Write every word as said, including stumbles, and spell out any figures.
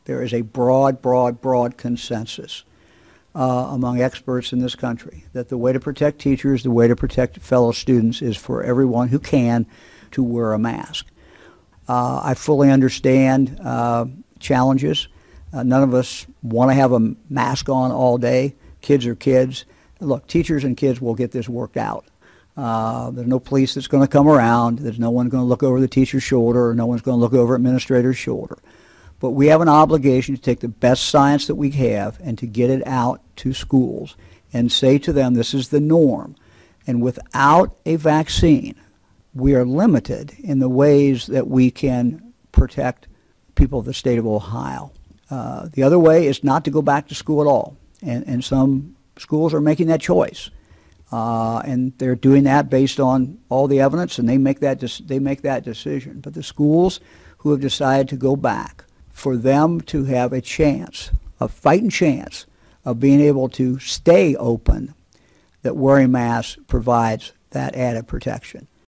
There is a broad, broad, broad consensus uh, among experts in this country that the way to protect teachers, the way to protect fellow students is for everyone who can to wear a mask. Uh, I fully understand uh, challenges. Uh, none of us want to have a mask on all day. Kids are kids. Look, teachers and kids will get this worked out. Uh, there's no police that's going to come around. There's no one going to look over the teacher's shoulder, or no one's going to look over administrator's shoulder. But we have an obligation to take the best science that we have and to get it out to schools and say to them, this is the norm. And without a vaccine, we are limited in the ways that we can protect people of the state of Ohio. Uh, the other way is not to go back to school at all. And, and some schools are making that choice. Uh, and they're doing that based on all the evidence, and they make that they make that decision. But the schools who have decided to go back, for them to have a chance, a fighting chance of being able to stay open, that wearing masks provides that added protection.